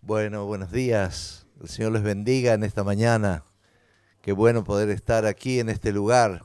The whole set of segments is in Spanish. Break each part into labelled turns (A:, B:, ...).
A: Bueno, buenos días. El Señor les bendiga en esta mañana. Qué bueno poder estar aquí en este lugar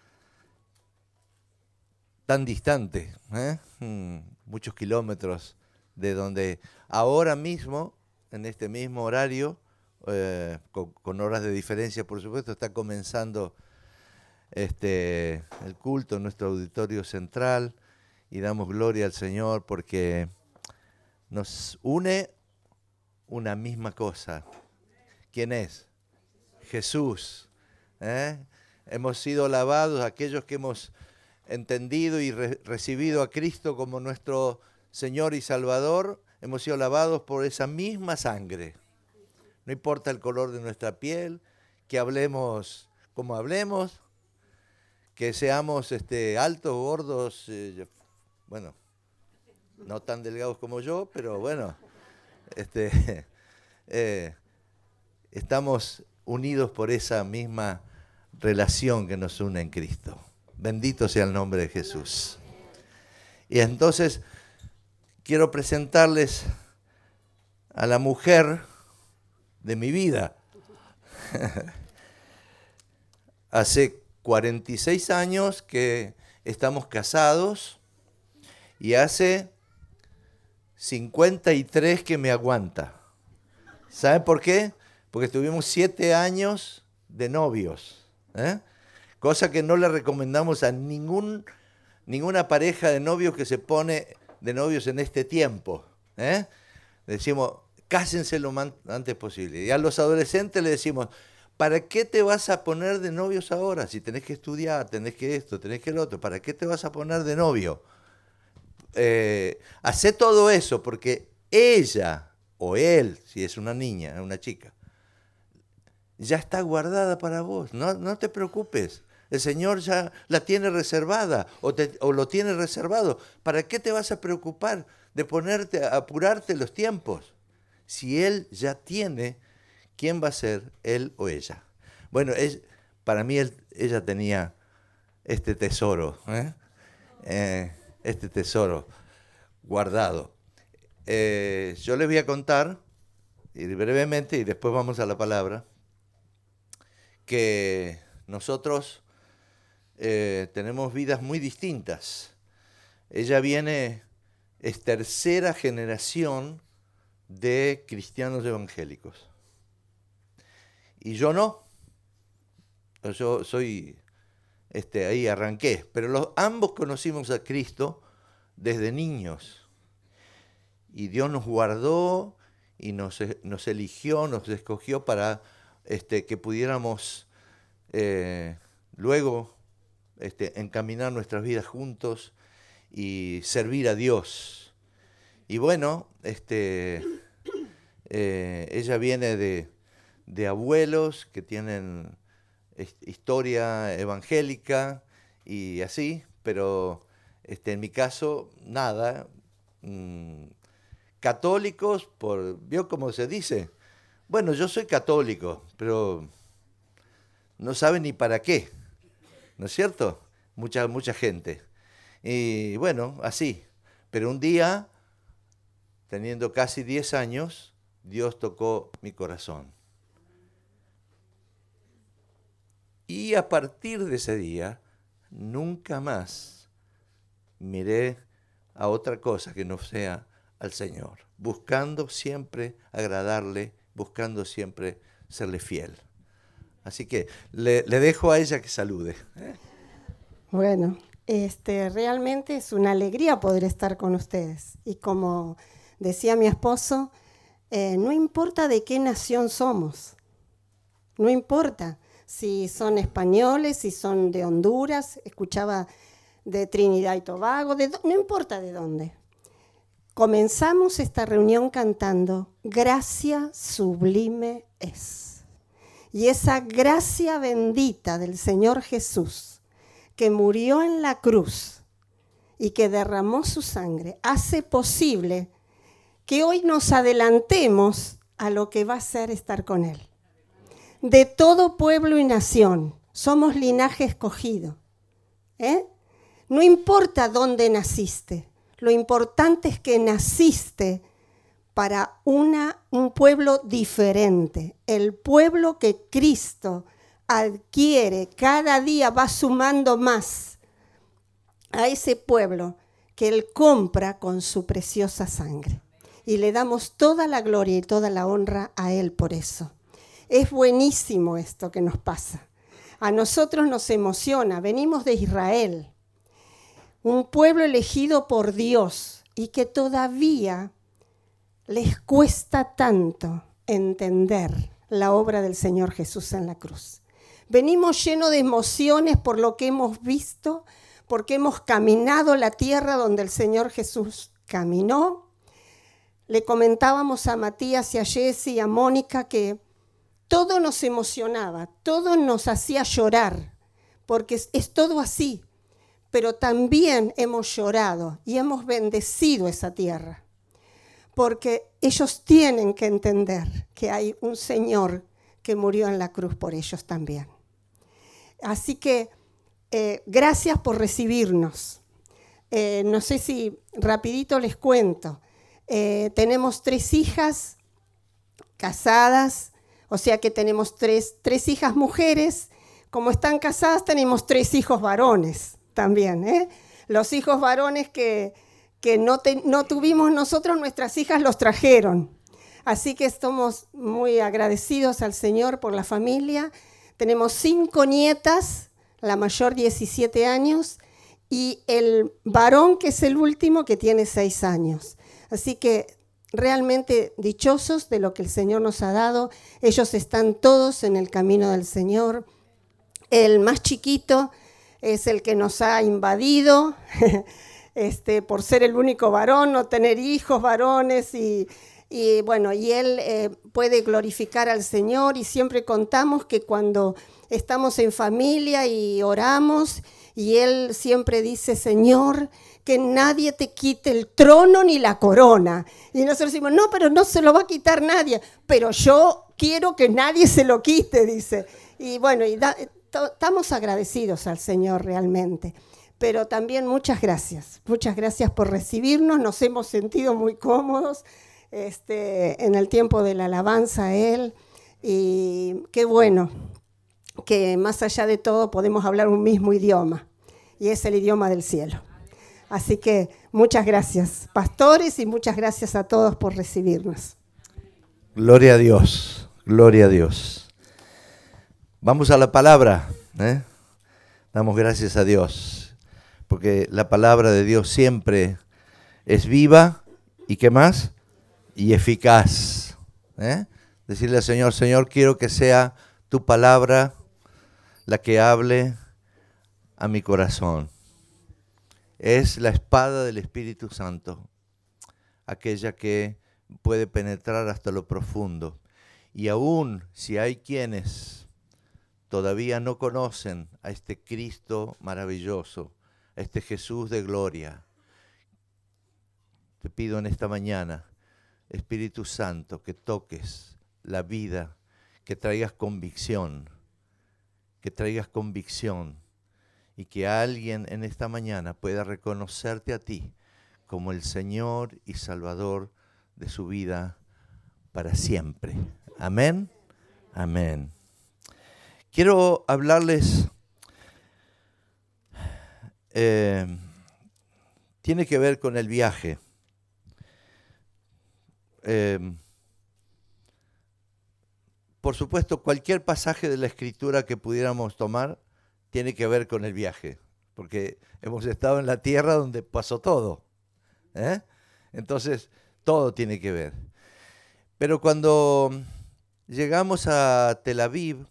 A: tan distante, muchos kilómetros de donde ahora mismo, en este mismo horario, con horas de diferencia por supuesto, está comenzando el culto en nuestro auditorio central y damos gloria al Señor porque nos une una misma cosa. ¿Quién es? Jesús. Hemos sido lavados, aquellos que hemos entendido y recibido a Cristo como nuestro Señor y Salvador, hemos sido lavados por esa misma sangre. No importa el color de nuestra piel, que hablemos como hablemos, que seamos altos, gordos, bueno, no tan delgados como yo, pero bueno, estamos unidos por esa misma relación que nos une en Cristo. Bendito sea el nombre de Jesús. Y entonces quiero presentarles a la mujer de mi vida. Hace 46 años que estamos casados y hace 53 que me aguanta. ¿Saben por qué? Porque tuvimos 7 años de novios, cosa que no le recomendamos a ninguna pareja de novios que se pone de novios en este tiempo. Decimos, cásense lo antes posible. Y a los adolescentes les decimos, ¿para qué te vas a poner de novios ahora? Si tenés que estudiar, tenés que esto, tenés que lo otro, ¿para qué te vas a poner de novio? Hacé todo eso porque ella o él, si es una niña, una chica, ya está guardada para vos. No te preocupes. El Señor ya la tiene reservada o lo tiene reservado. ¿Para qué te vas a preocupar de apurarte los tiempos? Si Él ya tiene, ¿quién va a ser, él o ella? Bueno, para mí ella tenía este tesoro, este tesoro guardado. Yo les voy a contar, y brevemente, y después vamos a la palabra, que nosotros tenemos vidas muy distintas. Ella es tercera generación de cristianos evangélicos. Y yo no. Yo soy, ahí arranqué. Pero ambos conocimos a Cristo desde niños. Y Dios nos guardó y nos eligió, nos escogió para que pudiéramos luego encaminar nuestras vidas juntos y servir a Dios. Y bueno, ella viene de abuelos que tienen historia evangélica y así, pero en mi caso, nada. Católicos, ¿vio cómo se dice? Bueno, yo soy católico, pero no sabe ni para qué, ¿no es cierto? Mucha gente. Y bueno, así. Pero un día, teniendo casi 10 años, Dios tocó mi corazón. Y a partir de ese día, nunca más miré a otra cosa que no sea al Señor, buscando siempre agradarle, buscando siempre serle fiel. Así que le dejo a ella que salude.
B: Bueno, realmente es una alegría poder estar con ustedes. Y como decía mi esposo, no importa de qué nación somos, no importa si son españoles, si son de Honduras, escuchaba de Trinidad y Tobago, no importa de dónde. Comenzamos esta reunión cantando, gracia sublime es. Y esa gracia bendita del Señor Jesús, que murió en la cruz y que derramó su sangre, hace posible que hoy nos adelantemos a lo que va a ser estar con Él. De todo pueblo y nación, somos linaje escogido. No importa dónde naciste, lo importante es que naciste para un pueblo diferente, el pueblo que Cristo adquiere, cada día va sumando más a ese pueblo que Él compra con su preciosa sangre. Y le damos toda la gloria y toda la honra a Él por eso. Es buenísimo esto que nos pasa. A nosotros nos emociona, venimos de Israel, un pueblo elegido por Dios y que todavía les cuesta tanto entender la obra del Señor Jesús en la cruz. Venimos llenos de emociones por lo que hemos visto, porque hemos caminado la tierra donde el Señor Jesús caminó. Le comentábamos a Matías y a Jessy y a Mónica que todo nos emocionaba, todo nos hacía llorar, porque es todo así. Pero también hemos llorado y hemos bendecido esa tierra, porque ellos tienen que entender que hay un Señor que murió en la cruz por ellos también. Así que gracias por recibirnos. No sé si rapidito les cuento. Tenemos 3 hijas casadas, o sea que tenemos tres hijas mujeres. Como están casadas, tenemos 3 hijos varones también. Los hijos varones que no tuvimos nosotros, nuestras hijas los trajeron. Así que estamos muy agradecidos al Señor por la familia. Tenemos 5 nietas, la mayor 17 años, y el varón que es el último que tiene 6 años. Así que realmente dichosos de lo que el Señor nos ha dado. Ellos están todos en el camino del Señor. El más chiquito es el que nos ha invadido, por ser el único varón, no tener hijos varones y él puede glorificar al Señor, y siempre contamos que cuando estamos en familia y oramos, y él siempre dice: Señor, que nadie te quite el trono ni la corona. Y nosotros decimos: no, pero no se lo va a quitar nadie, pero yo quiero que nadie se lo quite, dice. Y bueno, estamos agradecidos al Señor realmente. Pero también muchas gracias por recibirnos, nos hemos sentido muy cómodos en el tiempo de la alabanza a Él, y qué bueno que más allá de todo podemos hablar un mismo idioma, y es el idioma del cielo. Así que muchas gracias, pastores, y muchas gracias a todos por recibirnos.
A: Gloria a Dios, gloria a Dios. Vamos a la palabra, Damos gracias a Dios, porque la palabra de Dios siempre es viva, ¿y qué más? Y eficaz. Decirle al Señor: Señor, quiero que sea tu palabra la que hable a mi corazón. Es la espada del Espíritu Santo, aquella que puede penetrar hasta lo profundo. Y aún si hay quienes todavía no conocen a este Cristo maravilloso, a este Jesús de gloria, te pido en esta mañana, Espíritu Santo, que toques la vida, que traigas convicción, y que alguien en esta mañana pueda reconocerte a ti como el Señor y Salvador de su vida para siempre. Amén. Amén. Quiero hablarles, tiene que ver con el viaje. Por supuesto, cualquier pasaje de la Escritura que pudiéramos tomar tiene que ver con el viaje, porque hemos estado en la tierra donde pasó todo. Entonces, todo tiene que ver. Pero cuando llegamos a Tel Aviv,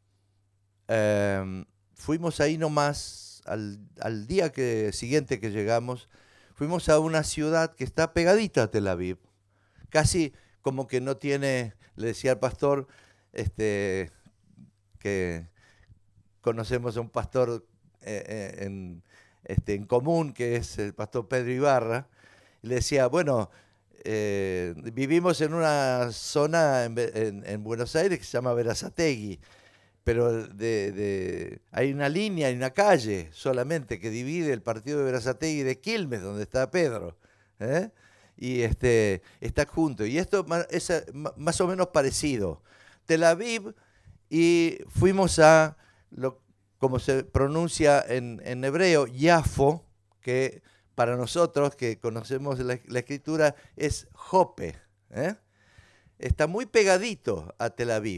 A: fuimos ahí nomás, al día siguiente que llegamos, fuimos a una ciudad que está pegadita a Tel Aviv, casi como que no tiene, le decía al pastor, que conocemos a un pastor en común, que es el pastor Pedro Ibarra, y le decía, bueno, vivimos en una zona en Buenos Aires que se llama Berazategui, pero hay una línea, hay una calle solamente que divide el partido de Berazategui de Quilmes, donde está Pedro, y está junto. Y esto es más o menos parecido. Tel Aviv, y fuimos a, como se pronuncia en hebreo, Yafo, que para nosotros que conocemos la escritura es Jope. Está muy pegadito a Tel Aviv.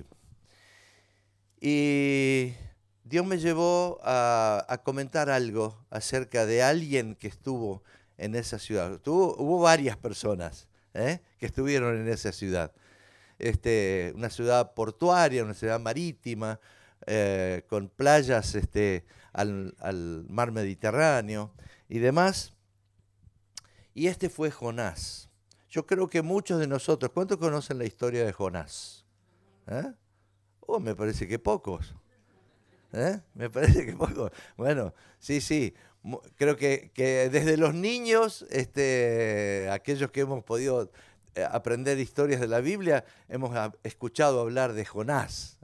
A: Y Dios me llevó a comentar algo acerca de alguien que estuvo en esa ciudad. Hubo varias personas que estuvieron en esa ciudad. Una ciudad portuaria, una ciudad marítima, con playas al mar Mediterráneo y demás. Y fue Jonás. Yo creo que muchos de nosotros, ¿cuántos conocen la historia de Jonás? Me parece que pocos. Me parece que pocos. Bueno, sí. Creo que desde los niños, aquellos que hemos podido aprender historias de la Biblia, hemos escuchado hablar de Jonás.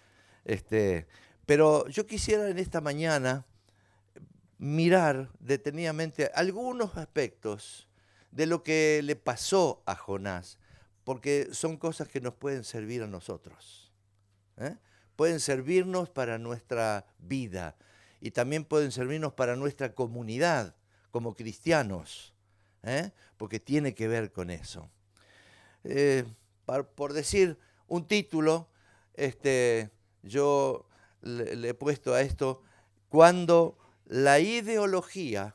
A: Pero yo quisiera en esta mañana mirar detenidamente algunos aspectos de lo que le pasó a Jonás, porque son cosas que nos pueden servir a nosotros. Pueden servirnos para nuestra vida y también pueden servirnos para nuestra comunidad como cristianos, porque tiene que ver con eso. Por decir un título, yo le he puesto a esto: cuando la ideología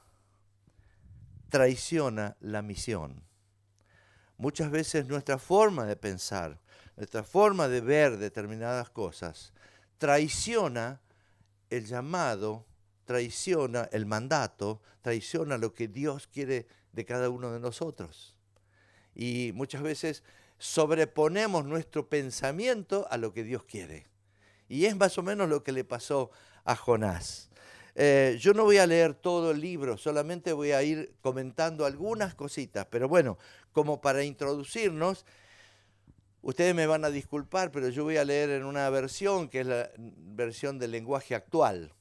A: traiciona la misión. Muchas veces nuestra forma de pensar, nuestra forma de ver determinadas cosas, traiciona el llamado, traiciona el mandato, traiciona lo que Dios quiere de cada uno de nosotros. Y muchas veces sobreponemos nuestro pensamiento a lo que Dios quiere. Y es más o menos lo que le pasó a Jonás. Yo no voy a leer todo el libro, solamente voy a ir comentando algunas cositas. Pero bueno, como para introducirnos, ustedes me van a disculpar, pero yo voy a leer en una versión que es la versión del lenguaje actual.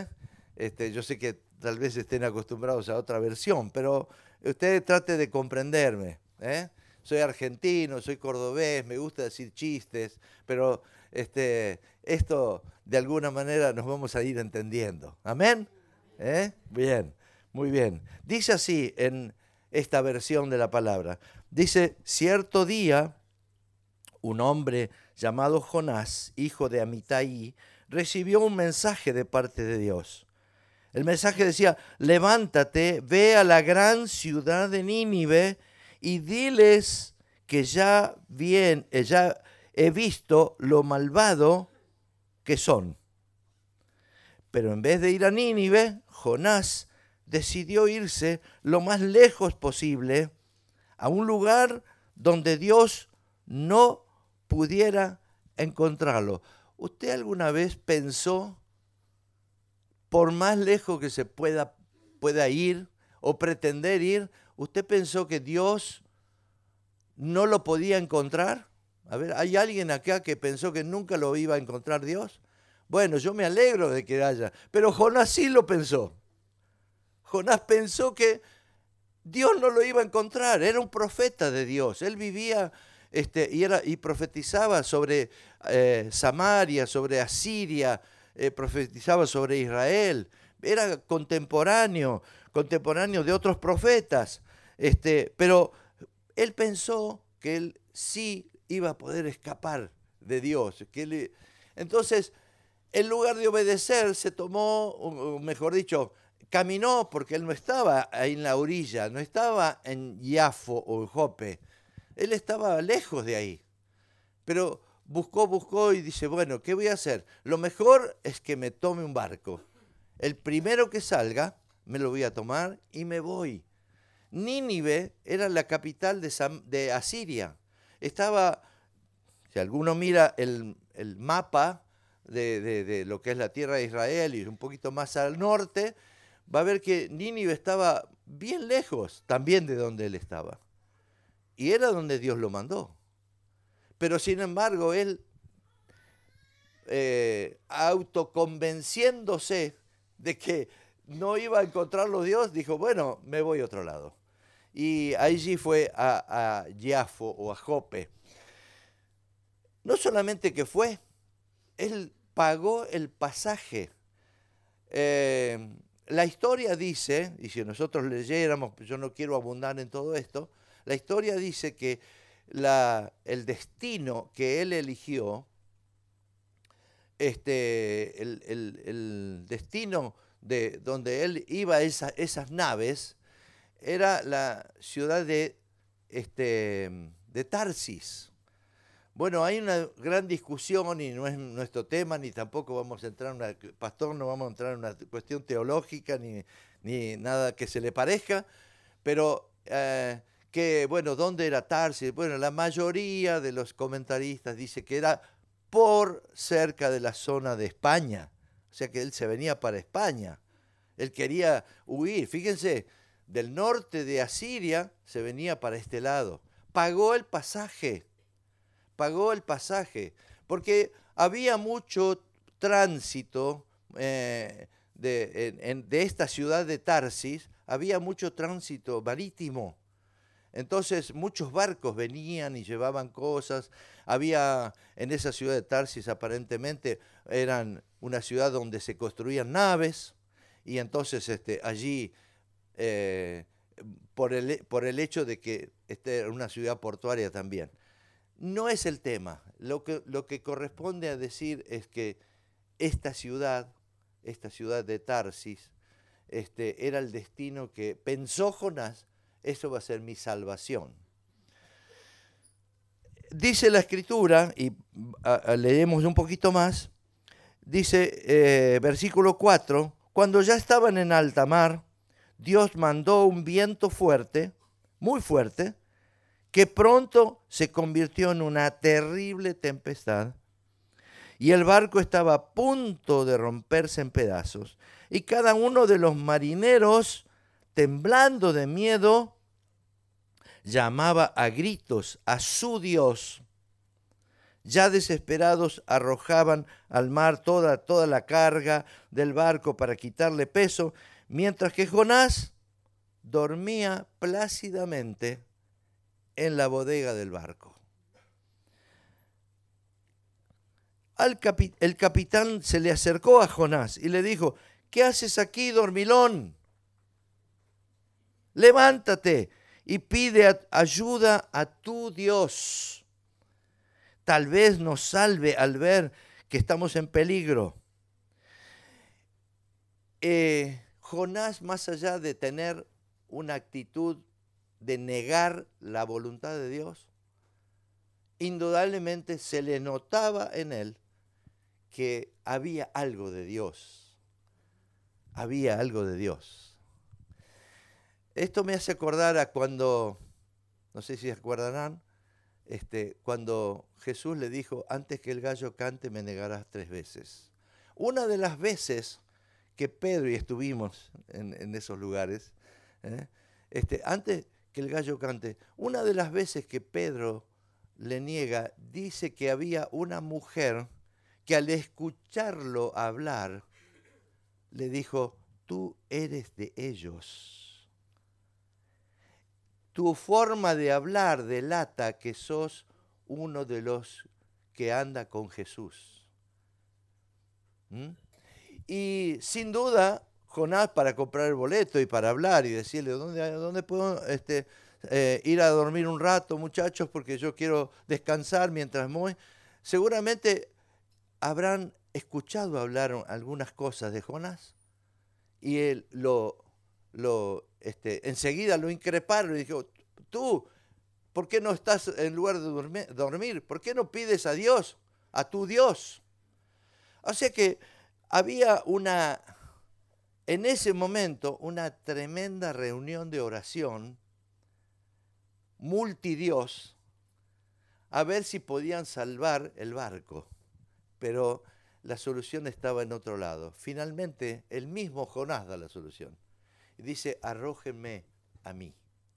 A: Yo sé que tal vez estén acostumbrados a otra versión, pero ustedes traten de comprenderme. Soy argentino, soy cordobés, me gusta decir chistes, pero esto de alguna manera nos vamos a ir entendiendo. ¿Amén? Bien, muy bien. Dice así en esta versión de la palabra. Dice: cierto día, un hombre llamado Jonás, hijo de Amitai, recibió un mensaje de parte de Dios. El mensaje decía: levántate, ve a la gran ciudad de Nínive y diles que ya he visto lo malvado que son. Pero en vez de ir a Nínive, Jonás decidió irse lo más lejos posible a un lugar donde Dios no pudiera encontrarlo. ¿Usted alguna vez pensó, por más lejos que se pueda ir o pretender ir, usted pensó que Dios no lo podía encontrar? A ver, ¿hay alguien acá que pensó que nunca lo iba a encontrar Dios? Bueno, yo me alegro de que haya, pero Jonás sí lo pensó. Jonás pensó que Dios no lo iba a encontrar, era un profeta de Dios. Él vivía y profetizaba sobre Samaria, sobre Asiria, profetizaba sobre Israel. Era contemporáneo de otros profetas. Pero él pensó que él sí iba a poder escapar de Dios. Entonces, en lugar de obedecer, se tomó, o mejor dicho, caminó, porque él no estaba ahí en la orilla, no estaba en Yafo o en Jope. Él estaba lejos de ahí. Pero buscó y dice: bueno, ¿qué voy a hacer? Lo mejor es que me tome un barco. El primero que salga, me lo voy a tomar y me voy. Nínive era la capital de Asiria. Estaba, si alguno mira el mapa de lo que es la tierra de Israel y un poquito más al norte, va a ver que Nínive estaba bien lejos también de donde él estaba. Y era donde Dios lo mandó. Pero sin embargo, él, autoconvenciéndose de que no iba a encontrarlo Dios, dijo: bueno, me voy a otro lado. y allí fue a Jafo o a Jope. No solamente que fue, él pagó el pasaje. La historia dice, y si nosotros leyéramos, yo no quiero abundar en todo esto, la historia dice que el destino que él eligió, el destino de donde él iba a esas naves, era la ciudad de Tarsis. Bueno, hay una gran discusión y no es nuestro tema, ni tampoco vamos a entrar en pastor, no vamos a entrar en una cuestión teológica ni nada que se le parezca, pero bueno, ¿dónde era Tarsis? Bueno, la mayoría de los comentaristas dice que era por cerca de la zona de España, o sea que él se venía para España, él quería huir, fíjense, del norte de Asiria se venía para este lado, pagó el pasaje, porque había mucho tránsito de esta ciudad de Tarsis, había mucho tránsito marítimo. Entonces muchos barcos venían y llevaban cosas. Había en esa ciudad de Tarsis aparentemente eran una ciudad donde se construían naves y entonces allí por el hecho de que era una ciudad portuaria también. No es el tema. Lo que corresponde a decir es que esta ciudad de Tarsis, era el destino que pensó Jonás, eso va a ser mi salvación. Dice la Escritura, y leemos un poquito más, dice versículo 4, cuando ya estaban en alta mar, Dios mandó un viento fuerte, muy fuerte, que pronto se convirtió en una terrible tempestad, y el barco estaba a punto de romperse en pedazos, y cada uno de los marineros, temblando de miedo, llamaba a gritos a su Dios. Ya desesperados arrojaban al mar toda la carga del barco para quitarle peso, mientras que Jonás dormía plácidamente en la bodega del barco. El capitán se le acercó a Jonás y le dijo: ¿qué haces aquí, dormilón? Levántate y pide ayuda a tu Dios. Tal vez nos salve al ver que estamos en peligro. Jonás, más allá de tener una actitud de negar la voluntad de Dios, indudablemente se le notaba en él que había algo de Dios. Había algo de Dios. Esto me hace acordar a cuando, no sé si se acordarán, cuando Jesús le dijo: antes que el gallo cante me negarás 3 veces. Una de las veces que Pedro y estuvimos en esos lugares, antes que el gallo cante, una de las veces que Pedro le niega, dice que había una mujer que al escucharlo hablar, le dijo: tú eres de ellos. Tu forma de hablar delata que sos uno de los que anda con Jesús. Y sin duda, Jonás, para comprar el boleto y para hablar y decirle: ¿dónde puedo ir a dormir un rato, muchachos? Porque yo quiero descansar mientras voy. Seguramente habrán escuchado hablar algunas cosas de Jonás y él enseguida lo increparon y dijo: tú, ¿por qué no estás en lugar de dormir? ¿Por qué no pides a Dios, a tu Dios? O sea que había en ese momento, una tremenda reunión de oración, multidios, a ver si podían salvar el barco. Pero la solución estaba en otro lado. Finalmente, el mismo Jonás da la solución. Y dice: arrójenme a mí.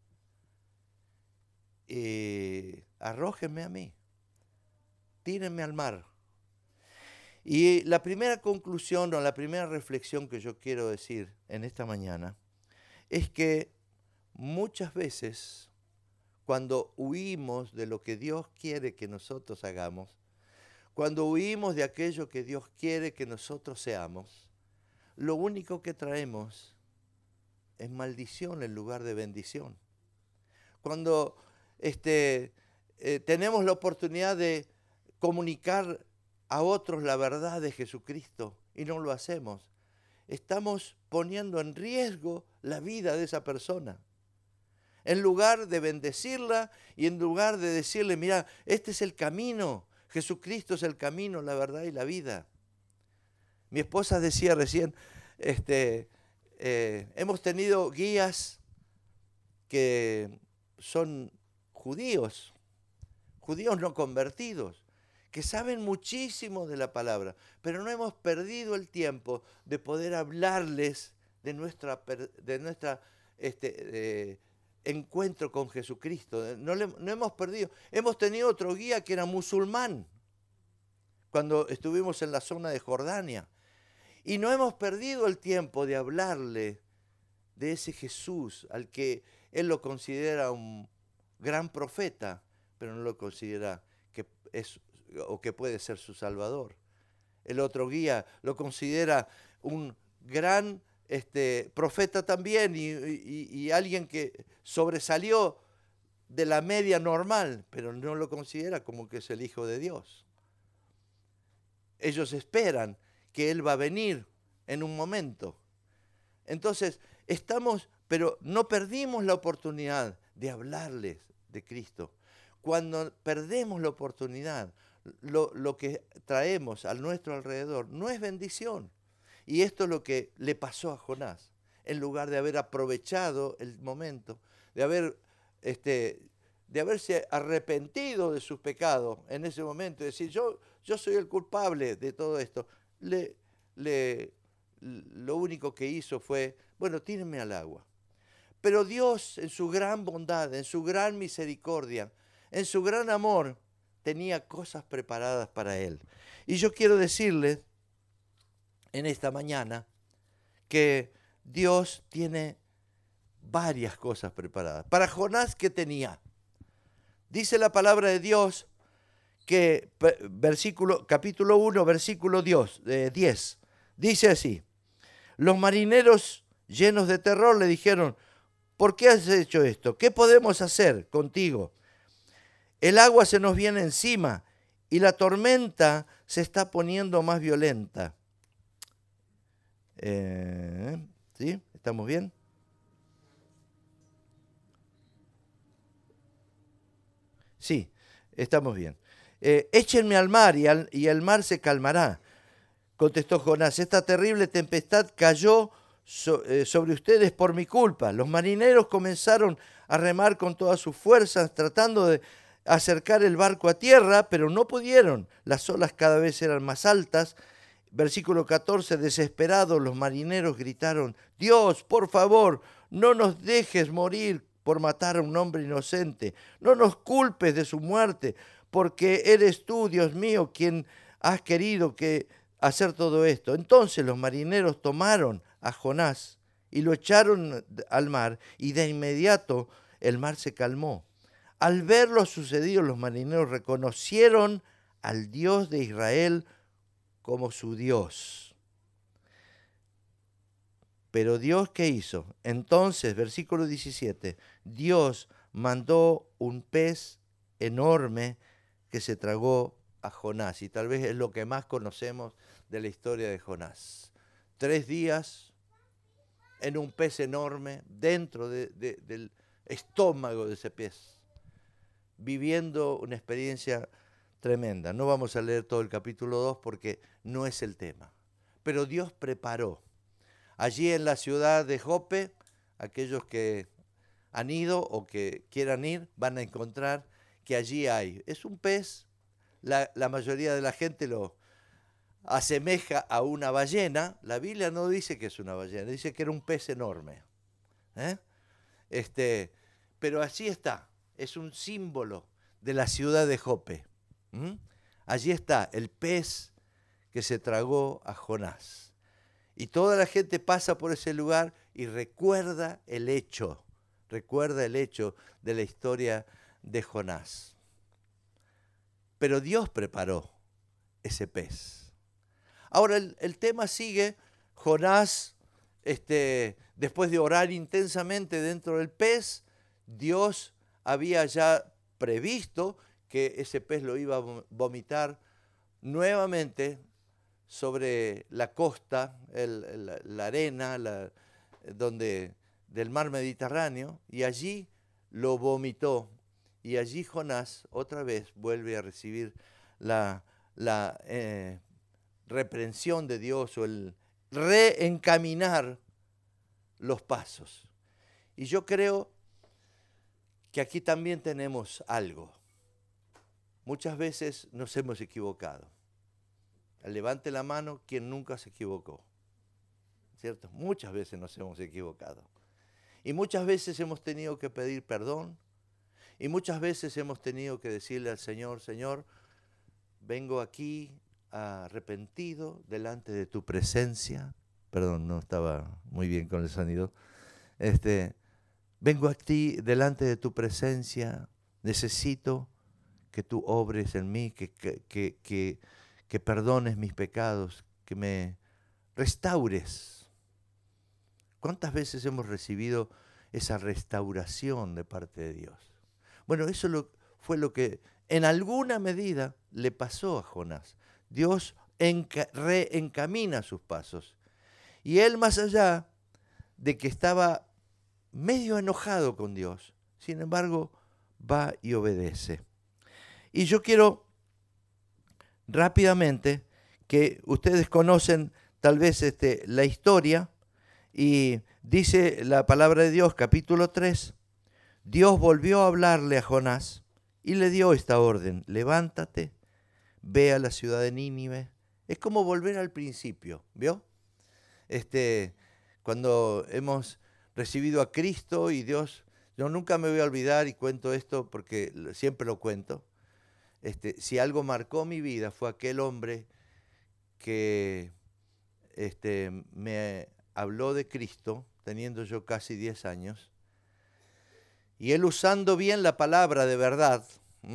A: Arrójenme a mí. Tírenme al mar. Y la primera conclusión o la primera reflexión que yo quiero decir en esta mañana es que muchas veces, cuando huimos de lo que Dios quiere que nosotros hagamos, cuando huimos de aquello que Dios quiere que nosotros seamos, lo único que traemos es maldición en lugar de bendición. Cuando tenemos la oportunidad de comunicar a otros la verdad de Jesucristo y no lo hacemos, estamos poniendo en riesgo la vida de esa persona. En lugar de bendecirla y en lugar de decirle, mira, este es el camino, Jesucristo es el camino, la verdad y la vida. Mi esposa decía recién, hemos tenido guías que son judíos no convertidos, que saben muchísimo de la palabra, pero no hemos perdido el tiempo de poder hablarles de nuestra encuentro con Jesucristo. No hemos perdido. Hemos tenido otro guía que era musulmán cuando estuvimos en la zona de Jordania. Y no hemos perdido el tiempo de hablarle de ese Jesús al que él lo considera un gran profeta, pero no lo considera que es o que puede ser su Salvador. El otro guía lo considera un gran profeta también y alguien que sobresalió de la media normal, pero no lo considera como que es el Hijo de Dios. Ellos esperan que Él va a venir en un momento. Entonces, pero no perdimos la oportunidad de hablarles de Cristo. Cuando perdemos la oportunidad, lo que traemos a nuestro alrededor no es bendición. Y esto es lo que le pasó a Jonás. En lugar de haber aprovechado el momento, de haberse arrepentido de sus pecados en ese momento, decir, yo soy el culpable de todo esto, lo único que hizo fue, bueno, tírenme al agua. Pero Dios, en su gran bondad, en su gran misericordia, en su gran amor, tenía cosas preparadas para él. Y yo quiero decirles en esta mañana que Dios tiene varias cosas preparadas. Para Jonás, ¿qué tenía? Dice la palabra de Dios que capítulo 1, versículo 10, dice así: los marineros llenos de terror le dijeron, ¿por qué has hecho esto? ¿Qué podemos hacer contigo? El agua se nos viene encima y la tormenta se está poniendo más violenta. ¿Sí? ¿Estamos bien? Sí, estamos bien. Échenme al mar y el mar se calmará. Contestó Jonás, esta terrible tempestad cayó sobre ustedes por mi culpa. Los marineros comenzaron a remar con todas sus fuerzas, tratando de acercar el barco a tierra, pero no pudieron. Las olas cada vez eran más altas. Versículo 14, desesperados, los marineros gritaron, Dios, por favor, no nos dejes morir por matar a un hombre inocente. No nos culpes de su muerte, porque eres tú, Dios mío, quien has querido hacer todo esto. Entonces los marineros tomaron a Jonás y lo echaron al mar, y de inmediato el mar se calmó. Al ver lo sucedido, los marineros reconocieron al Dios de Israel como su Dios. Pero Dios, ¿qué hizo? Entonces, versículo 17, Dios mandó un pez enorme que se tragó a Jonás, y tal vez es lo que más conocemos de la historia de Jonás. 3 días en un pez enorme, dentro del estómago de ese pez, viviendo una experiencia tremenda. No vamos a leer todo el capítulo 2 porque no es el tema. Pero Dios preparó. Allí en la ciudad de Jope, aquellos que han ido o que quieran ir, van a encontrar que allí hay. Es un pez, la mayoría de la gente lo asemeja a una ballena. La Biblia no dice que es una ballena, dice que era un pez enorme. Pero allí está, es un símbolo de la ciudad de Jope. Allí está el pez que se tragó a Jonás. Y toda la gente pasa por ese lugar y recuerda el hecho, recuerda el hecho de la historia de Jonás. Pero Dios preparó ese pez. Ahora el tema sigue. Jonás, después de orar intensamente dentro del pez, Dios había ya previsto que ese pez lo iba a vomitar nuevamente sobre la costa, la arena del mar Mediterráneo, y allí lo vomitó. Y allí Jonás otra vez vuelve a recibir la reprensión de Dios o el reencaminar los pasos. Y yo creo que aquí también tenemos algo. Muchas veces nos hemos equivocado. Levante la mano quien nunca se equivocó, ¿cierto? Muchas veces nos hemos equivocado. Y muchas veces hemos tenido que pedir perdón. Y muchas veces hemos tenido que decirle al Señor, Señor, vengo aquí arrepentido delante de tu presencia. Perdón, no estaba muy bien con el sonido. Vengo aquí delante de tu presencia. Necesito que tú obres en mí, que perdones mis pecados, que me restaures. ¿Cuántas veces hemos recibido esa restauración de parte de Dios? Bueno, eso fue lo que en alguna medida le pasó a Jonás. Dios reencamina sus pasos. Y él, más allá de que estaba medio enojado con Dios, sin embargo, va y obedece. Y yo quiero rápidamente que ustedes conocen tal vez la historia, y dice la palabra de Dios, capítulo 3, Dios volvió a hablarle a Jonás y le dio esta orden: levántate, ve a la ciudad de Nínive. Es como volver al principio, ¿vio? Cuando hemos recibido a Cristo y Dios, yo nunca me voy a olvidar, y cuento esto porque siempre lo cuento, si algo marcó mi vida fue aquel hombre que me habló de Cristo, teniendo yo casi 10 años, y él, usando bien la palabra de verdad,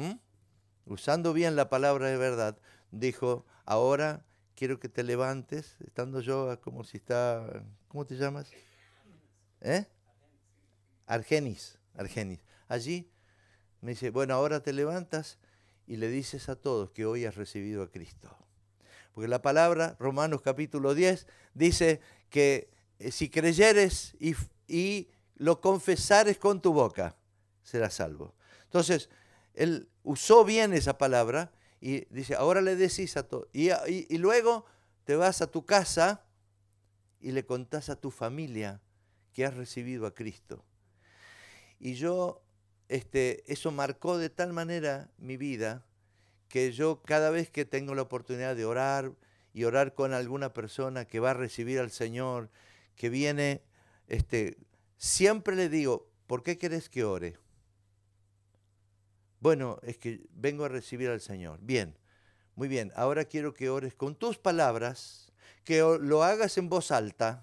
A: dijo: ahora quiero que te levantes, estando yo como si está, ¿cómo te llamas? Argenis. Allí me dice: bueno, ahora te levantas y le dices a todos que hoy has recibido a Cristo. Porque la palabra, Romanos capítulo 10, dice que si creyeres y lo confesares con tu boca, serás salvo. Entonces, él usó bien esa palabra y dice: ahora le decís a todos. Y luego te vas a tu casa y le contás a tu familia que has recibido a Cristo. Y yo, eso marcó de tal manera mi vida que yo, cada vez que tengo la oportunidad de orar y orar con alguna persona que va a recibir al Señor, que viene, siempre le digo: ¿por qué querés que ore? Bueno, es que vengo a recibir al Señor. Bien, muy bien. Ahora quiero que ores con tus palabras, que lo hagas en voz alta,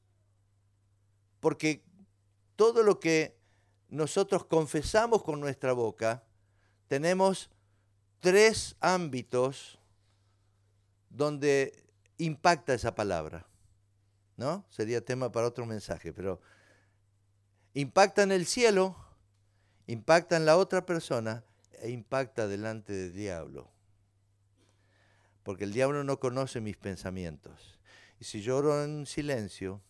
A: porque todo lo que nosotros confesamos con nuestra boca, tenemos 3 ámbitos donde impacta esa palabra, ¿no? Sería tema para otro mensaje, pero impacta en el cielo, impacta en la otra persona e impacta delante del diablo. Porque el diablo no conoce mis pensamientos. Y si yo oro en silencio,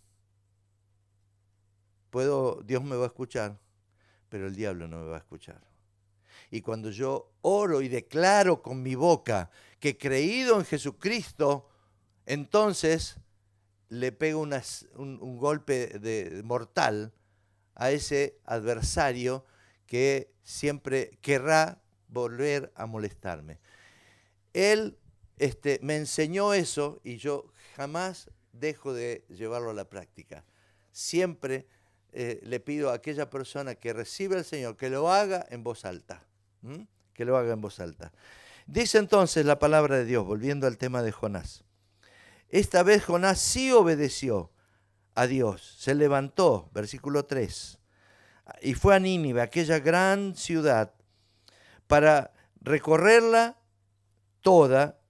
A: Dios me va a escuchar, pero el diablo no me va a escuchar. Y cuando yo oro y declaro con mi boca que he creído en Jesucristo, entonces le pego un golpe mortal a ese adversario que siempre querrá volver a molestarme. Él me enseñó eso y yo jamás dejo de llevarlo a la práctica. Siempre le pido a aquella persona que recibe al Señor que lo haga en voz alta. Que lo haga en voz alta. Dice entonces la palabra de Dios, volviendo al tema de Jonás. Esta vez Jonás sí obedeció a Dios, se levantó, versículo 3, y fue a Nínive, aquella gran ciudad, para recorrerla toda,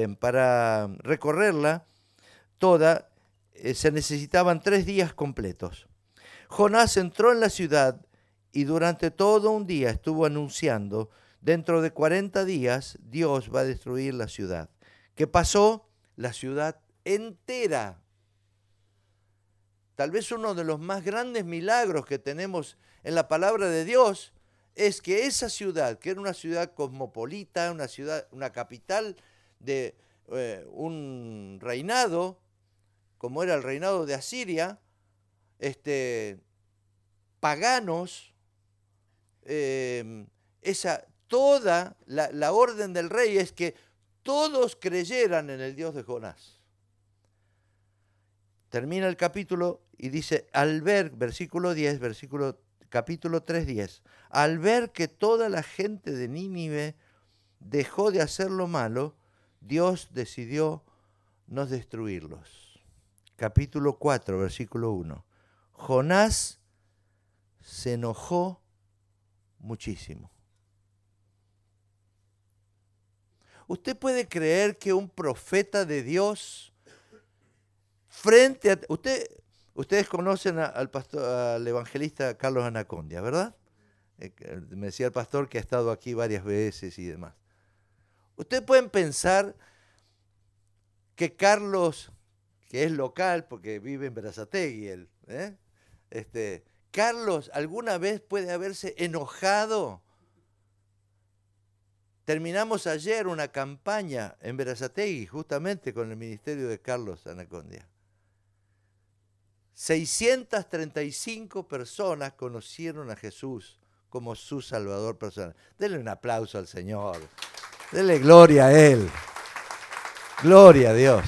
A: se necesitaban 3 días completos. Jonás entró en la ciudad y durante todo un día estuvo anunciando: dentro de 40 días Dios va a destruir la ciudad. ¿Qué pasó? La ciudad entera. Tal vez uno de los más grandes milagros que tenemos en la palabra de Dios es que esa ciudad, que era una ciudad cosmopolita, una capital de un reinado, como era el reinado de Asiria, paganos, toda la orden del rey es que todos creyeran en el Dios de Jonás. Termina el capítulo y dice, al ver, versículo 10, capítulo 3:10, al ver que toda la gente de Nínive dejó de hacer lo malo, Dios decidió no destruirlos. Capítulo 4, versículo 1. Jonás se enojó muchísimo. ¿Usted puede creer que un profeta de Dios frente a... Ustedes conocen al evangelista Carlos Anacondia, ¿verdad? Me decía el pastor que ha estado aquí varias veces y demás. Ustedes pueden pensar que Carlos, que es local porque vive en Berazategui, él, Carlos alguna vez puede haberse enojado. Terminamos ayer una campaña en Berazategui justamente con el ministerio de Carlos Anacondia. 635 personas conocieron a Jesús como su Salvador personal. Denle un aplauso al Señor. Denle gloria a Él. Gloria a Dios.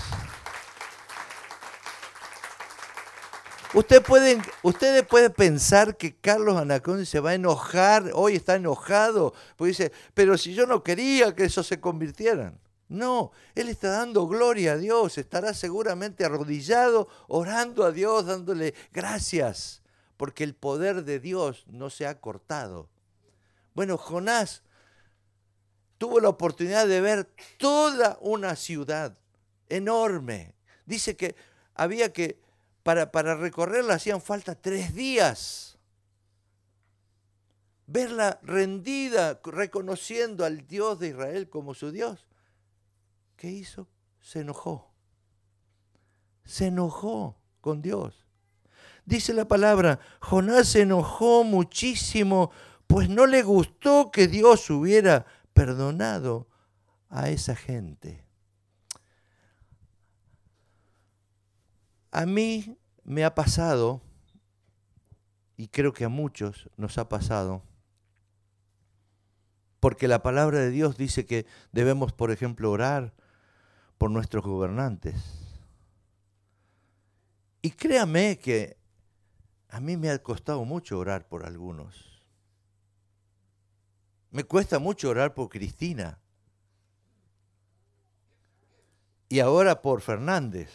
A: Ustedes pueden pensar que Carlos Anacondia se va a enojar, hoy está enojado, porque dice, pero si yo no quería que eso se convirtieran. No, él está dando gloria a Dios, estará seguramente arrodillado, orando a Dios, dándole gracias, porque el poder de Dios no se ha cortado. Bueno, Jonás tuvo la oportunidad de ver toda una ciudad enorme. Dice que había que, para recorrerla hacían falta 3 días. Verla rendida, reconociendo al Dios de Israel como su Dios. ¿Qué hizo? Se enojó. Se enojó con Dios. Dice la palabra, Jonás se enojó muchísimo, pues no le gustó que Dios hubiera perdonado a esa gente. A mí me ha pasado, y creo que a muchos nos ha pasado, porque la palabra de Dios dice que debemos, por ejemplo, orar por nuestros gobernantes. Y créame que a mí me ha costado mucho orar por algunos. Me cuesta mucho orar por Cristina. Y ahora por Fernández,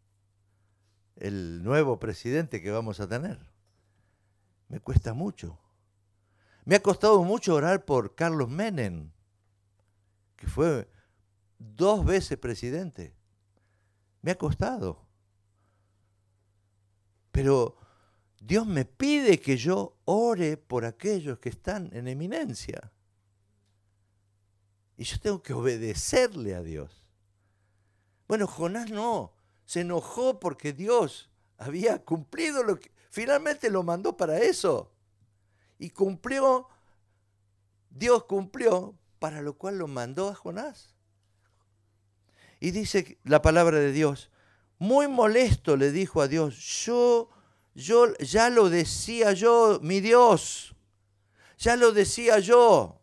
A: el nuevo presidente que vamos a tener. Me cuesta mucho. Me ha costado mucho orar por Carlos Menem, que fue 2 veces presidente. Me ha costado. Pero Dios me pide que yo ore por aquellos que están en eminencia. Y yo tengo que obedecerle a Dios. Bueno, Jonás no. Se enojó porque Dios había cumplido lo que... Finalmente lo mandó para eso. Y cumplió. Dios cumplió, para lo cual lo mandó a Jonás. Y dice la palabra de Dios, muy molesto le dijo a Dios, yo ya lo decía yo, mi Dios, ya lo decía yo.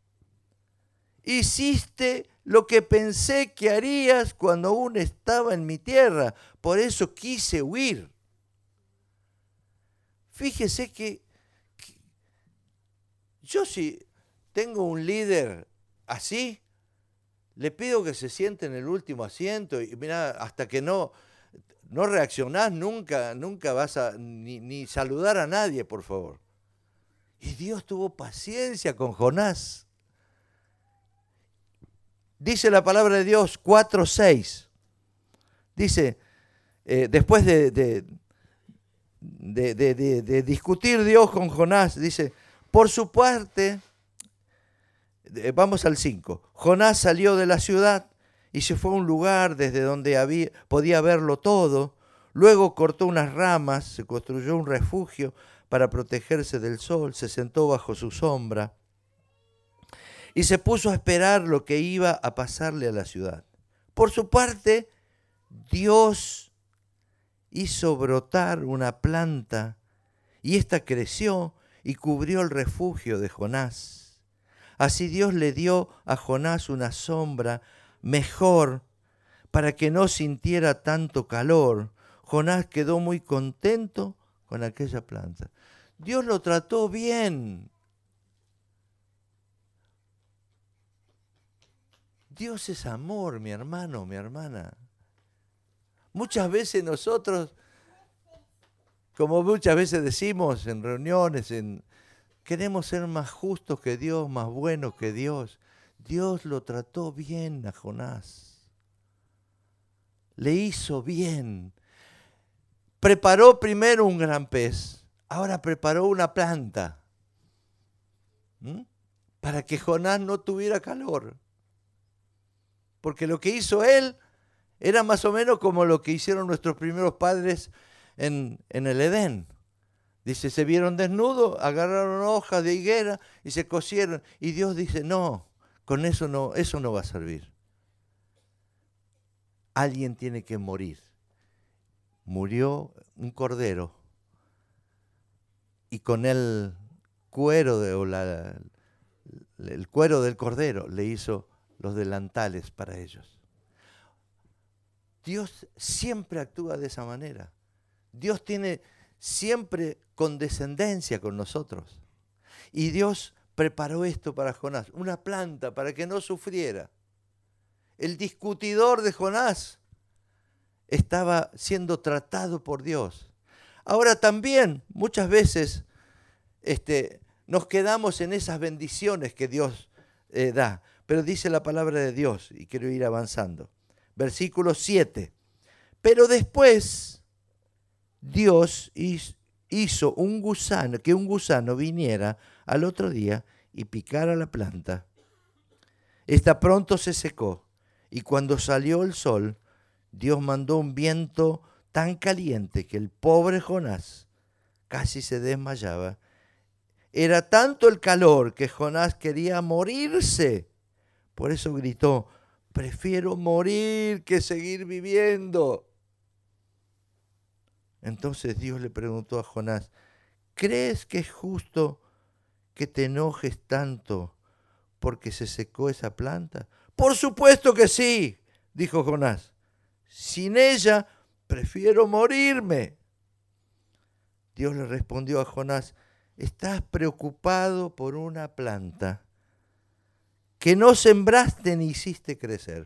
A: Hiciste lo que pensé que harías cuando aún estaba en mi tierra, por eso quise huir. Fíjese que yo si tengo un líder así, le pido que se siente en el último asiento y mira, hasta que no reaccionás, nunca vas a ni saludar a nadie, por favor. Y Dios tuvo paciencia con Jonás. Dice la palabra de Dios 4:6. Dice, después de discutir Dios con Jonás, dice, por su parte, vamos al 5. Jonás salió de la ciudad y se fue a un lugar desde donde podía verlo todo. Luego cortó unas ramas, se construyó un refugio para protegerse del sol, se sentó bajo su sombra y se puso a esperar lo que iba a pasarle a la ciudad. Por su parte, Dios hizo brotar una planta y ésta creció y cubrió el refugio de Jonás. Así Dios le dio a Jonás una sombra mejor para que no sintiera tanto calor. Jonás quedó muy contento con aquella planta. Dios lo trató bien. Dios es amor, mi hermano, mi hermana. Muchas veces nosotros, como muchas veces decimos en reuniones, queremos ser más justos que Dios, más buenos que Dios. Dios lo trató bien a Jonás. Le hizo bien. Preparó primero un gran pez, ahora preparó una planta. Para que Jonás no tuviera calor. Porque lo que hizo él era más o menos como lo que hicieron nuestros primeros padres en el Edén. Dice, se vieron desnudos, agarraron hojas de higuera y se cosieron. Y Dios dice, no, con eso no va a servir. Alguien tiene que morir. Murió un cordero y con el cuero el cuero del cordero le hizo los delantales para ellos. Dios siempre actúa de esa manera. Dios tiene siempre condescendencia con nosotros. Y Dios preparó esto para Jonás, una planta para que no sufriera. El discutidor de Jonás estaba siendo tratado por Dios. Ahora también, muchas veces, nos quedamos en esas bendiciones que Dios da. Pero dice la palabra de Dios, y quiero ir avanzando. Versículo 7. Pero después Dios hizo que un gusano viniera al otro día y picara la planta. Esta pronto se secó, y cuando salió el sol, Dios mandó un viento tan caliente que el pobre Jonás casi se desmayaba. Era tanto el calor que Jonás quería morirse. Por eso gritó, prefiero morir que seguir viviendo. Entonces Dios le preguntó a Jonás, ¿crees que es justo que te enojes tanto porque se secó esa planta? Por supuesto que sí, dijo Jonás. Sin ella prefiero morirme. Dios le respondió a Jonás, estás preocupado por una planta que no sembraste ni hiciste crecer.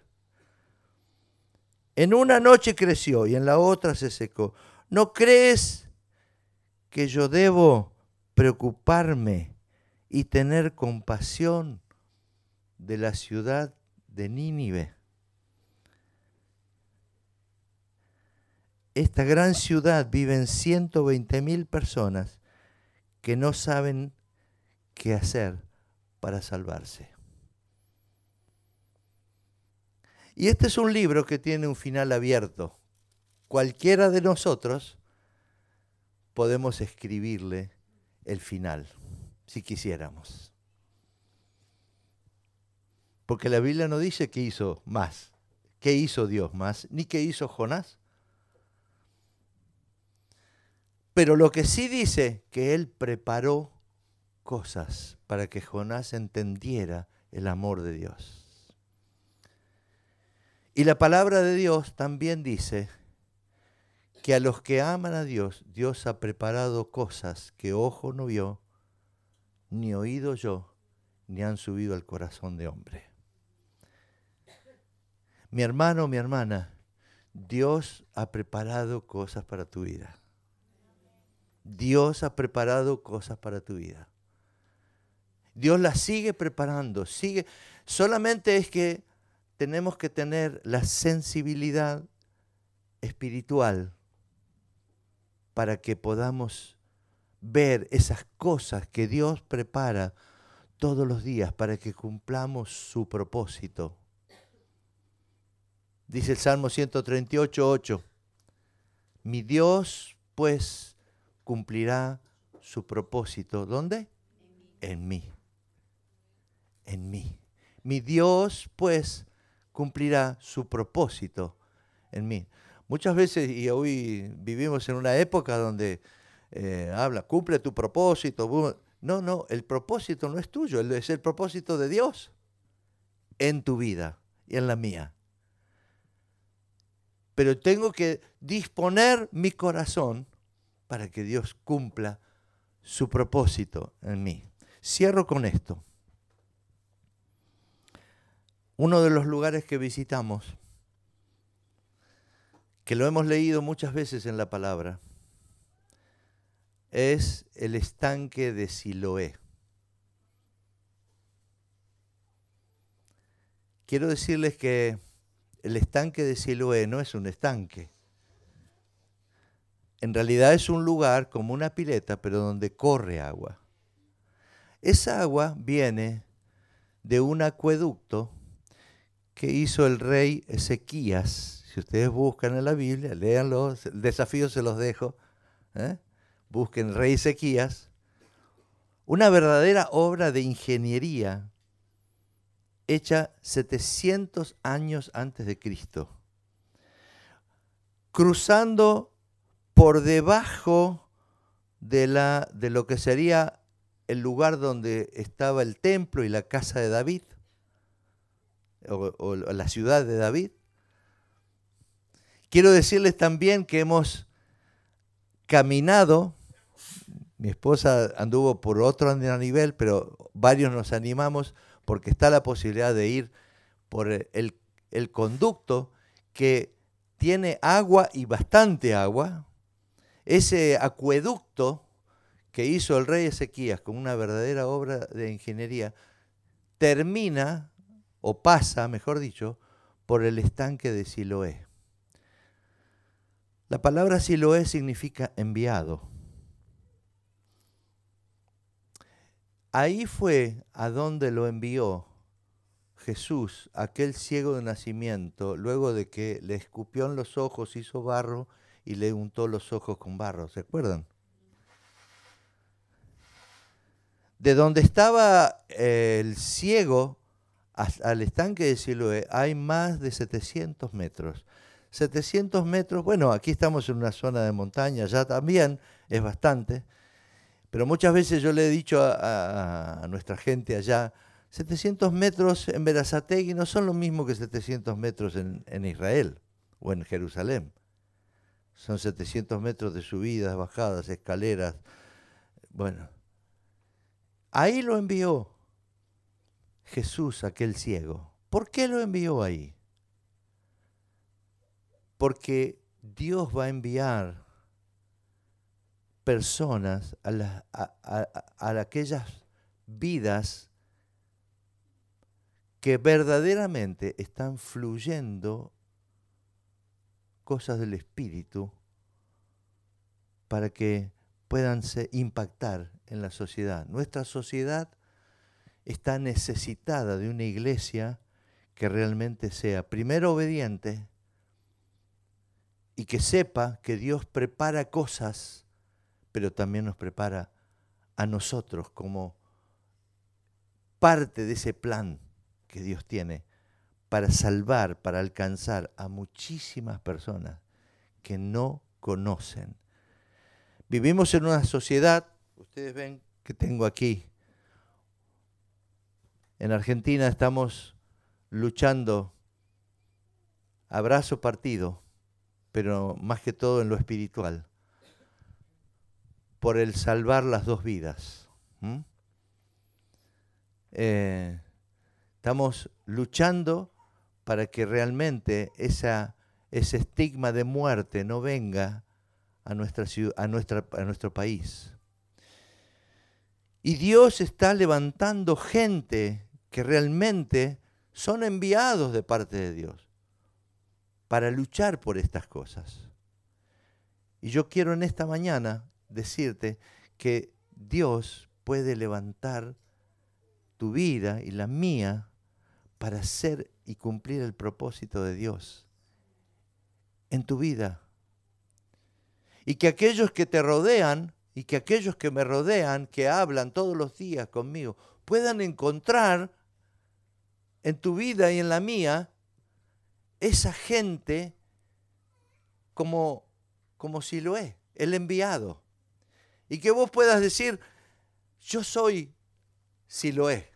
A: En una noche creció y en la otra se secó. ¿No crees que yo debo preocuparme y tener compasión de la ciudad de Nínive? Esta gran ciudad viven 120,000 personas que no saben qué hacer para salvarse. Y este es un libro que tiene un final abierto. Cualquiera de nosotros podemos escribirle el final, si quisiéramos. Porque la Biblia no dice qué hizo más, qué hizo Dios más, ni qué hizo Jonás. Pero lo que sí dice, que él preparó cosas para que Jonás entendiera el amor de Dios. Y la palabra de Dios también dice que a los que aman a Dios, Dios ha preparado cosas que ojo no vio, ni oído yo, ni han subido al corazón de hombre. Mi hermano, mi hermana, Dios ha preparado cosas para tu vida. Dios ha preparado cosas para tu vida. Dios la sigue preparando, sigue. Solamente es que tenemos que tener la sensibilidad espiritual para que podamos ver esas cosas que Dios prepara todos los días para que cumplamos su propósito. Dice el Salmo 138:8, mi Dios pues cumplirá su propósito. ¿Dónde? En mí. En mí. Mi Dios pues cumplirá su propósito en mí. Muchas veces, y hoy vivimos en una época donde habla, cumple tu propósito. No, el propósito no es tuyo, es el propósito de Dios en tu vida y en la mía. Pero tengo que disponer mi corazón para que Dios cumpla su propósito en mí. Cierro con esto. Uno de los lugares que visitamos, que lo hemos leído muchas veces en la palabra, es el estanque de Siloé. Quiero decirles que el estanque de Siloé no es un estanque. En realidad es un lugar como una pileta, pero donde corre agua. Esa agua viene de un acueducto que hizo el rey Ezequías. Si ustedes buscan en la Biblia, léanlo, el desafío se los dejo. Busquen rey Ezequías. Una verdadera obra de ingeniería hecha 700 años antes de Cristo. Cruzando por debajo de lo que sería el lugar donde estaba el templo y la casa de David, o la ciudad de David. Quiero decirles también que hemos caminado, mi esposa anduvo por otro nivel, pero varios nos animamos porque está la posibilidad de ir por el conducto que tiene agua y bastante agua. Ese acueducto que hizo el rey Ezequías con una verdadera obra de ingeniería termina, o pasa, mejor dicho, por el estanque de Siloé. La palabra Siloé significa enviado. Ahí fue a donde lo envió Jesús, aquel ciego de nacimiento, luego de que le escupió en los ojos, hizo barro y le untó los ojos con barro. ¿Se acuerdan? De donde estaba el ciego al estanque de Siloé hay más de 700 metros. 700 metros, bueno, aquí estamos en una zona de montaña, ya también es bastante, pero muchas veces yo le he dicho a nuestra gente allá, 700 metros en Berazategui no son lo mismo que 700 metros en Israel o en Jerusalén. Son 700 metros de subidas, bajadas, escaleras. Bueno, ahí lo envió Jesús, aquel ciego. ¿Por qué lo envió ahí? Porque Dios va a enviar personas a aquellas vidas que verdaderamente están fluyendo cosas del Espíritu para que puedan impactar en la sociedad. Nuestra sociedad está necesitada de una iglesia que realmente sea primero obediente y que sepa que Dios prepara cosas, pero también nos prepara a nosotros como parte de ese plan que Dios tiene para salvar, para alcanzar a muchísimas personas que no conocen. Vivimos en una sociedad, ustedes ven que tengo aquí, en Argentina estamos luchando a brazo partido, pero más que todo en lo espiritual, por el salvar las dos vidas. Estamos luchando para que realmente ese estigma de muerte no venga a nuestra ciudad, a nuestro país. Y Dios está levantando gente que realmente son enviados de parte de Dios para luchar por estas cosas. Y yo quiero en esta mañana decirte que Dios puede levantar tu vida y la mía para hacer y cumplir el propósito de Dios en tu vida. Y que aquellos que te rodean y que aquellos que me rodean, que hablan todos los días conmigo, puedan encontrar en tu vida y en la mía esa gente como Siloé, el enviado. Y que vos puedas decir, yo soy Siloé.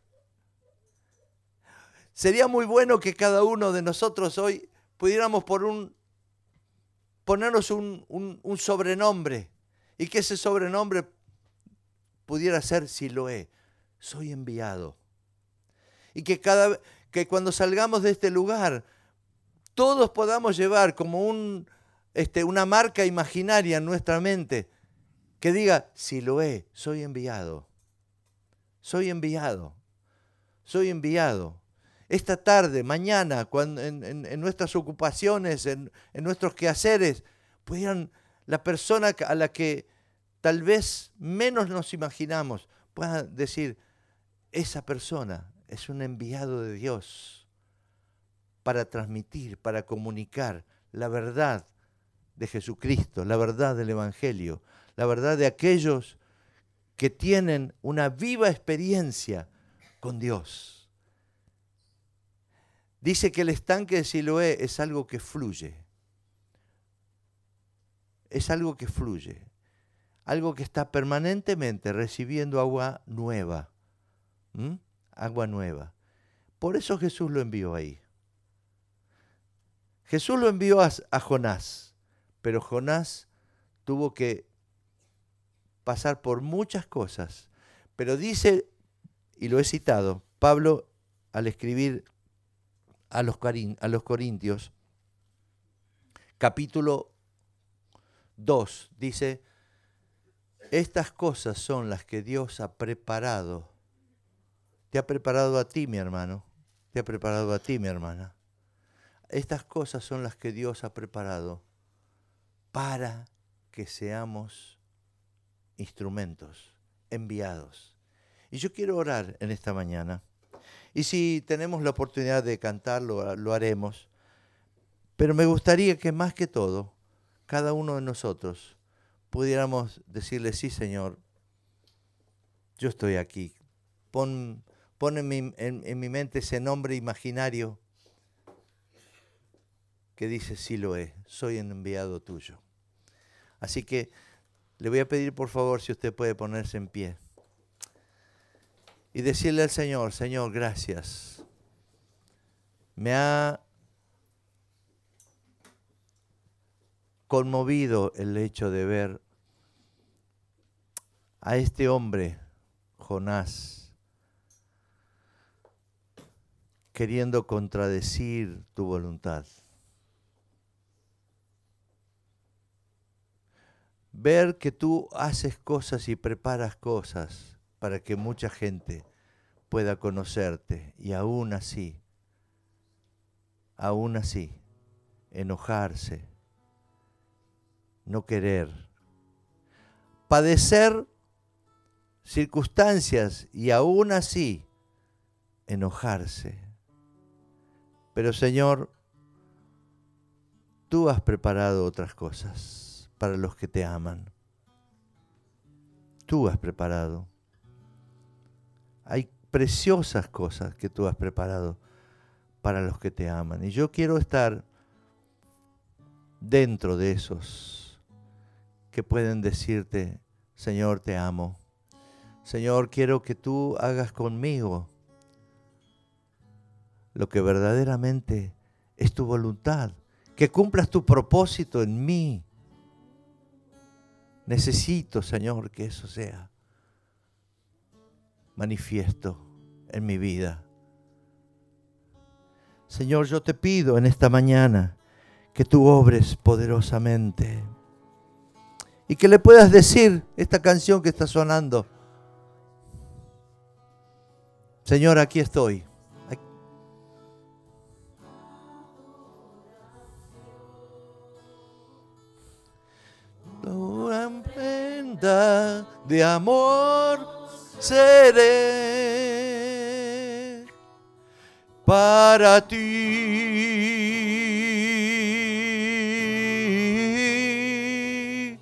A: Sería muy bueno que cada uno de nosotros hoy pudiéramos ponernos un sobrenombre y que ese sobrenombre pudiera ser Siloé, soy enviado. Y que cuando salgamos de este lugar todos podamos llevar como una marca imaginaria en nuestra mente que diga, Siloé, soy enviado, soy enviado, soy enviado. Esta tarde, mañana, cuando en nuestras ocupaciones, en nuestros quehaceres, pudieran la persona a la que tal vez menos nos imaginamos pueda decir, esa persona es un enviado de Dios para transmitir, para comunicar la verdad de Jesucristo, la verdad del Evangelio, la verdad de aquellos que tienen una viva experiencia con Dios. Dice que el estanque de Siloé es algo que fluye. Es algo que fluye. Algo que está permanentemente recibiendo agua nueva. Agua nueva. Por eso Jesús lo envió ahí. Jesús lo envió a Jonás, pero Jonás tuvo que pasar por muchas cosas. Pero dice, y lo he citado, Pablo al escribir a los Corintios, capítulo 2, dice, estas cosas son las que Dios ha preparado. Te ha preparado a ti, mi hermano. Te ha preparado a ti, mi hermana. Estas cosas son las que Dios ha preparado para que seamos instrumentos, enviados. Y yo quiero orar en esta mañana. Y si tenemos la oportunidad de cantarlo, lo haremos. Pero me gustaría que más que todo, cada uno de nosotros pudiéramos decirle, sí, Señor, yo estoy aquí. Pon en mi mente ese nombre imaginario que dice, sí lo es, soy un enviado tuyo. Así que le voy a pedir por favor si usted puede ponerse en pie y decirle al Señor, Señor, gracias. Me ha conmovido el hecho de ver a este hombre, Jonás, queriendo contradecir tu voluntad. Ver que tú haces cosas y preparas cosas para que mucha gente pueda conocerte y aún así, enojarse, no querer, padecer circunstancias y aún así enojarse. Pero Señor, tú has preparado otras cosas para los que te aman. Tú has preparado. Hay preciosas cosas que tú has preparado para los que te aman. Y yo quiero estar dentro de esos que pueden decirte, Señor, te amo. Señor, quiero que tú hagas conmigo lo que verdaderamente es tu voluntad. Que cumplas tu propósito en mí. Necesito, Señor, que eso sea manifiesto en mi vida. Señor, yo te pido en esta mañana que tú obres poderosamente y que le puedas decir esta canción que está sonando. Señor, aquí estoy. Una prenda de amor seré para ti.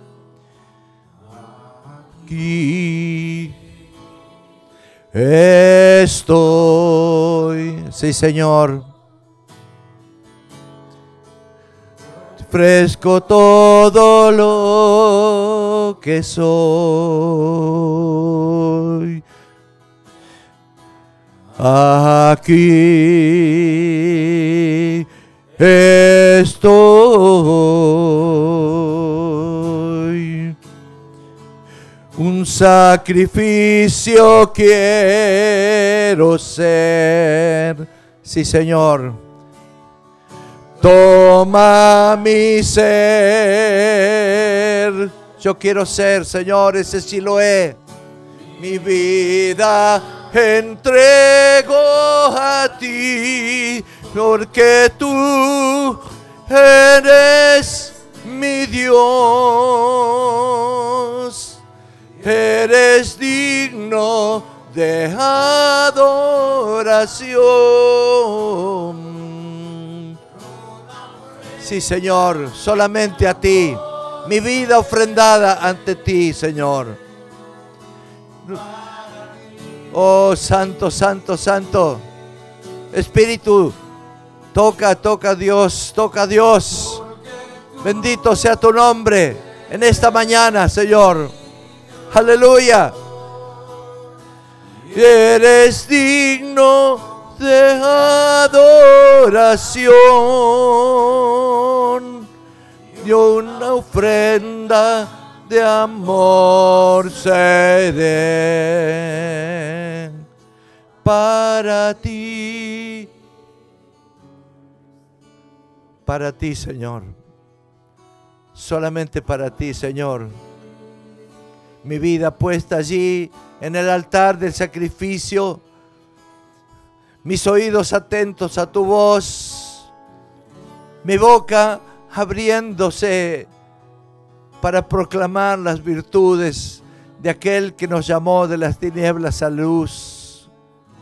A: Aquí estoy. Sí, Señor. Te ofrezco todo lo que soy. Aquí estoy. Un sacrificio quiero ser. Sí, Señor. Toma mi ser. Yo quiero ser, Señor, ese Siloé. Mi vida entrego a ti, porque tú eres mi Dios. Eres digno de adoración. Sí, Señor, solamente a ti. Mi vida ofrendada ante ti, Señor. Oh, santo, santo, santo. Espíritu, toca Dios, toca Dios. Bendito sea tu nombre en esta mañana, Señor. Aleluya. Eres digno de adoración. Yo una ofrenda de amor seré para ti. Para ti, Señor. Solamente para ti, Señor. Mi vida puesta allí en el altar del sacrificio. Mis oídos atentos a tu voz. Mi boca abriéndose para proclamar las virtudes de aquel que nos llamó de las tinieblas a luz.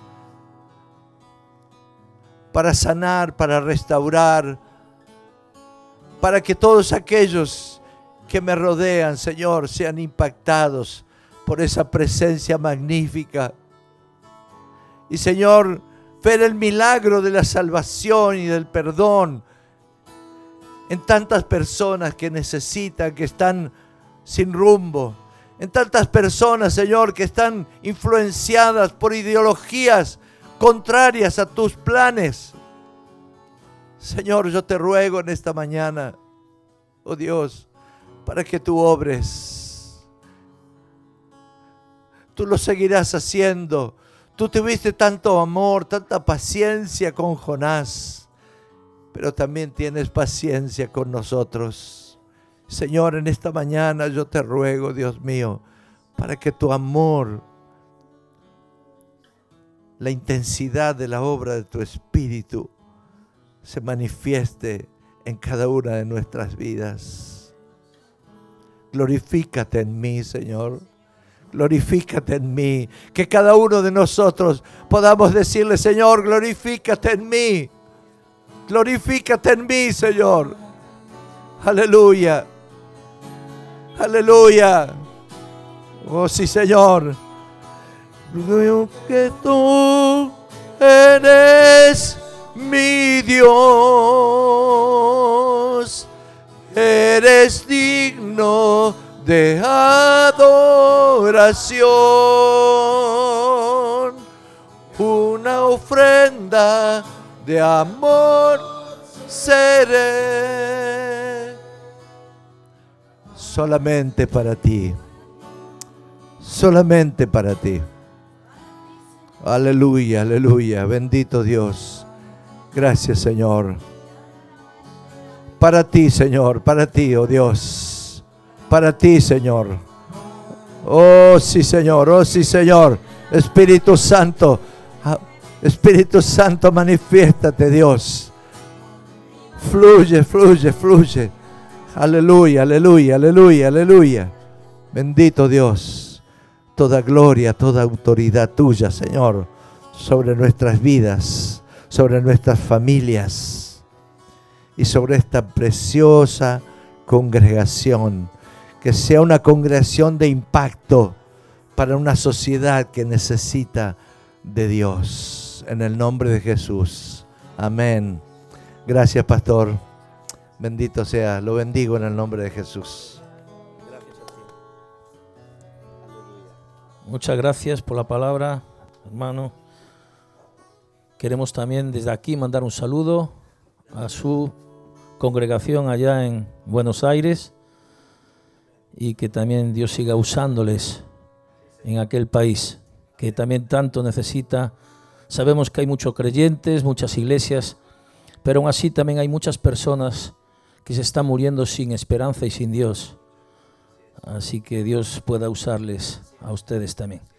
A: Para sanar, para restaurar. Para que todos aquellos que me rodean, Señor, sean impactados por esa presencia magnífica. Y, Señor, ver el milagro de la salvación y del perdón en tantas personas que necesitan, que están sin rumbo. En tantas personas, Señor, que están influenciadas por ideologías contrarias a tus planes. Señor, yo te ruego en esta mañana, oh Dios, para que tú obres. Tú lo seguirás haciendo. Tú tuviste tanto amor, tanta paciencia con Jonás, pero también tienes paciencia con nosotros. Señor, en esta mañana yo te ruego, Dios mío, para que tu amor, la intensidad de la obra de tu Espíritu se manifieste en cada una de nuestras vidas. Glorifícate en mí, Señor. Glorifícate en mí. Que cada uno de nosotros podamos decirle, Señor, glorifícate en mí. Glorifícate en mí, Señor. Aleluya. Aleluya. Oh, sí, Señor. Que tú eres mi Dios. Eres digno de adoración. Una ofrenda de amor seré. Solamente para ti. Solamente para ti. Aleluya, aleluya. Bendito Dios. Gracias, Señor. Para ti, Señor. Para ti, oh Dios. Para ti, Señor. Oh sí, Señor. Oh sí, Señor. Espíritu Santo, Espíritu Santo, manifiéstate, Dios. Fluye, fluye, fluye. Aleluya, aleluya, aleluya, aleluya. Bendito Dios. Toda gloria, toda autoridad tuya, Señor, sobre nuestras vidas, sobre nuestras familias y sobre esta preciosa congregación. Que sea una congregación de impacto para una sociedad que necesita de Dios. En el nombre de Jesús. Amén. Gracias, pastor. Bendito sea. Lo bendigo en el nombre de Jesús. Gracias a ti.
C: Muchas gracias por la palabra, hermano. Queremos también desde aquí mandar un saludo a su congregación allá en Buenos Aires y que también Dios siga usándoles en aquel país que también tanto necesita. Sabemos que hay muchos creyentes, muchas iglesias, pero aún así también hay muchas personas que se están muriendo sin esperanza y sin Dios. Así que Dios pueda usarles a ustedes también.